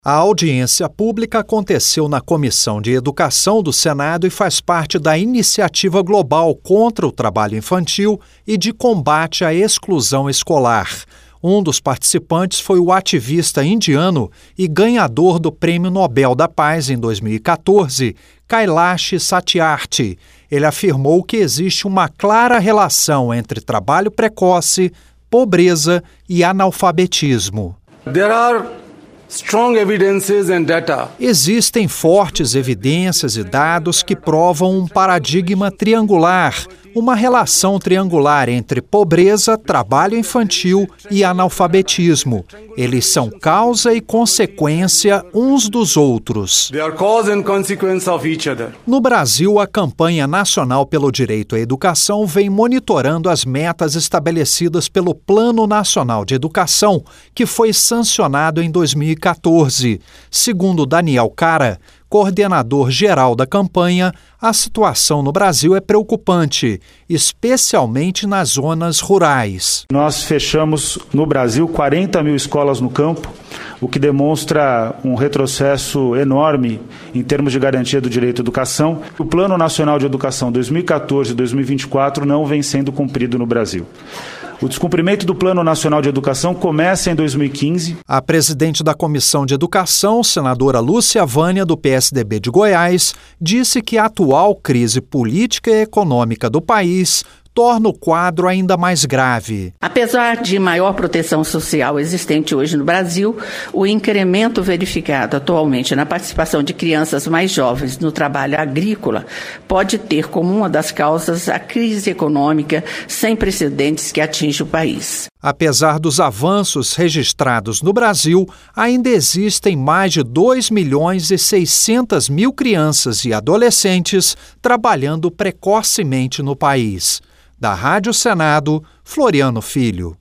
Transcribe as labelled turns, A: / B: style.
A: A audiência pública aconteceu na Comissão de Educação do Senado e faz parte da Iniciativa Global contra o Trabalho Infantil e de combate à exclusão escolar. Um dos participantes foi o ativista indiano e ganhador do Prêmio Nobel da Paz em 2014, Kailash Satyarthi. Ele afirmou que existe uma clara relação entre trabalho precoce, pobreza e analfabetismo.
B: Strong evidences and data.
A: Existem fortes evidências e dados que provam um paradigma triangular, uma relação triangular entre pobreza, trabalho infantil e analfabetismo. Eles são causa e consequência uns dos outros.
B: They are cause and consequence of each other.
A: No Brasil, a Campanha Nacional pelo Direito à Educação vem monitorando as metas estabelecidas pelo Plano Nacional de Educação, que foi sancionado em 2014. Segundo Daniel Cara, coordenador geral da campanha, a situação no Brasil é preocupante, especialmente nas zonas rurais.
C: Nós fechamos no Brasil 40 mil escolas no campo, o que demonstra um retrocesso enorme em termos de garantia do direito à educação. O Plano Nacional de Educação 2014-2024 não vem sendo cumprido no Brasil. O descumprimento do Plano Nacional de Educação começa em 2015.
A: A presidente da Comissão de Educação, senadora Lúcia Vânia, do PSDB de Goiás, disse que a atual crise política e econômica do país torna o quadro ainda mais grave.
D: Apesar de maior proteção social existente hoje no Brasil, o incremento verificado atualmente na participação de crianças mais jovens no trabalho agrícola pode ter como uma das causas a crise econômica sem precedentes que atinge o país.
A: Apesar dos avanços registrados no Brasil, ainda existem mais de 2.600.000 crianças e adolescentes trabalhando precocemente no país. Da Rádio Senado, Floriano Filho.